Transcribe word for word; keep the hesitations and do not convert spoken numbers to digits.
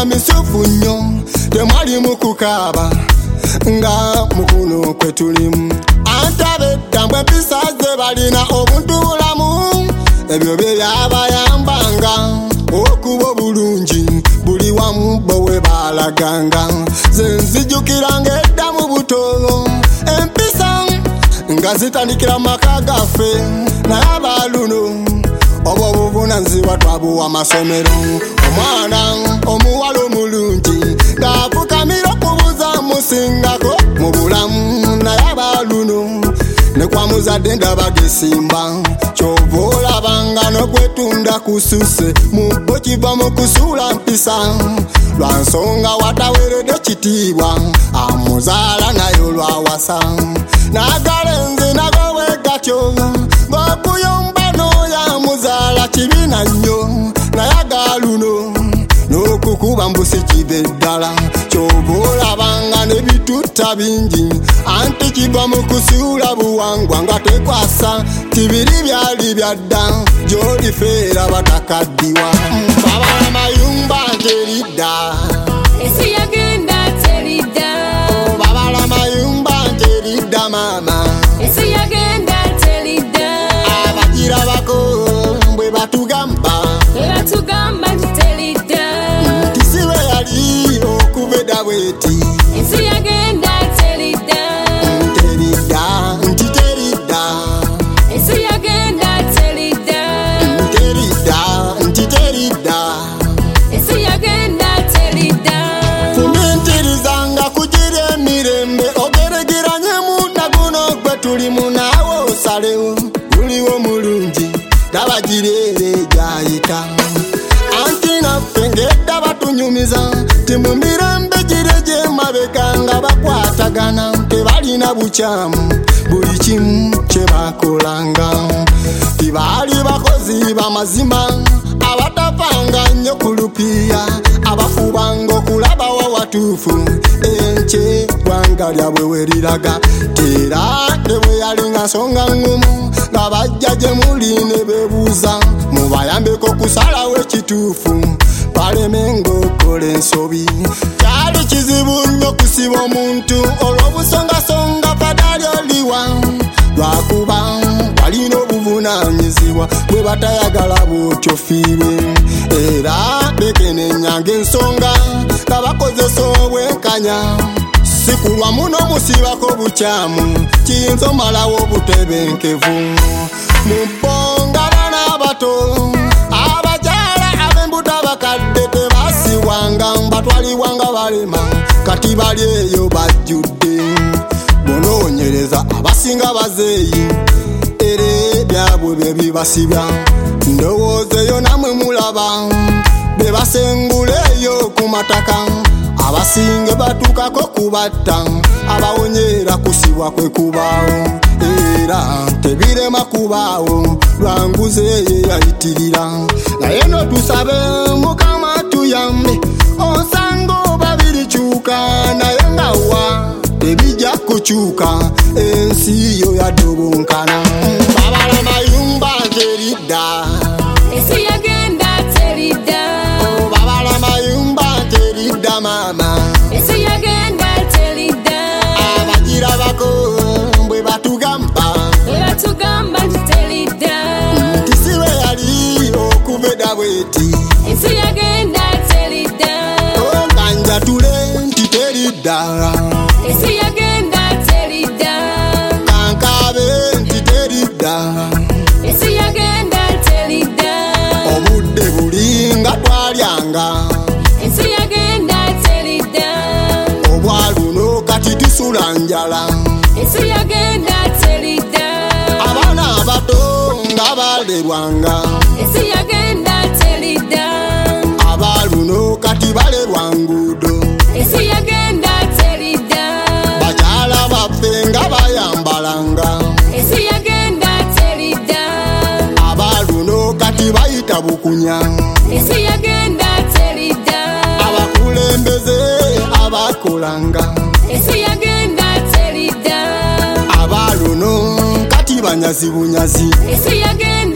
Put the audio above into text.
misufu nnyo temwali mukukaba nga mukuno kwetulimu antabedda mbwe empisa ze balina obuntubulamu ebyo bye byabayambanga okuba obulungi buli wamu bowe balaganga ze nzijukiranga edda mu buto empisa nga zitandikira maka gaffe naye abaluno obwo buvunanyizibwa twabuwa amasomero omwana omuwala omulungi ng'afukamira okubuuza musingako mu bulamu naye abaluno ne kwa muzadde ndaba gesimba kyova olabanga n'okwetunda kususe mubbo kiva mu kusuula mpisa lwa nsonga wataweredde kitiibwa amuzaala naye olwawasa n'agalenzi nago bwe gatyo ng'okuyomba n'oyo amuzaala kibiina nnyo naye agaluno n'okukuba mbusi kive ddala kyova olabanga n'ebitutta bingi anti kiva mu kusuula buwangwa nga tekwasa tibiri byali byadda gy'olifeera batakaddiwa babala mayumba nteridda esi yagenda teridda babala mayumba nteridda maama esi yagenda teridda abagira bako bwe batugamba bwe batugamba nti teridda nti si bwe yali okuva edda bweti esi yagenda teridda nteridda nti teridda esi yagenda teridda nteridda nti teridda esi yagenda teridda fumintirizanga kugira emirembe ogeregeranyemu naguno gwe tulimu naawe osalewo buliwo mulungi tabagireere gyayita anti naffe ng'edda batunyumiza ti mu mirembe gire gy'emabega nga bakwatagana tebalina bukyamu buli kimu kye bakolanga tibaali bakozi b'amazima abatafanga nnyo ku lupiiya abafubanga okulabawo watuufu enkye gwanga lyabwe weriraga tera ne bwe yalinga nsonga ŋŋumu nga bajja gye muli ne beebuuza mubayambeko kusalawo ekituufu balemenga okola ensobi kyali kizibu nnyo kusiba omuntu olw'obusongasonga fadali oliwa lwakuba walina obuvunaanyizibwa bwe batayagala bwotyo fiirwe era bekenenyanga ensonga nga bakozesa obwenkanya sikulwa muno musibako bukyamu kiyinza omalawo obutebenkevu mubonga abaana abato abakyala ab'embuto abakadde tebasibwanga batwalibwanga balema kati bali eyo bajjudde bonoonyereza abasinga bazeeyi era ebyabwe bye bibasibya ndowooza eyo namwe mulaba be basengula eyo ku mataka abasinge batuukako kubatta abawonyera kusibwa kwe kubaawo era tebirema kubaawo lwanguze eyo yayitirira naye no tusabe mukama tuyambe osanga oba birikyuka naye nga wa tebijja kukyuka ensi yo yadobonkana babala mayumba nteridda esi yagenda teridda babala mayumba nteridda maama esi yagenda teridda abagira bako bwe batugamba bwe batugamba nti teridda nti si bwe yali okuva edda bweti esi yagenda teridda kanjatule nti teridda esi yagenda teridda kankabe nti teridda esi yagenda teridda obudde buli nga twalyanga esi yagenda teridda obwaluno kati tusula njala esi yagenda teridda abaana abato nga balerwanga esi yagenda teridda abaluno kati balerwa nguudo esi yagenda teridda bakyala baffe nga bayambalanga esi yagenda teridda abaluno kati bayita bukunya esi yagenda teridda abakulembeze abakolanga esi yagenda teridda abaluno kati banyazi bunyazi esi yagenda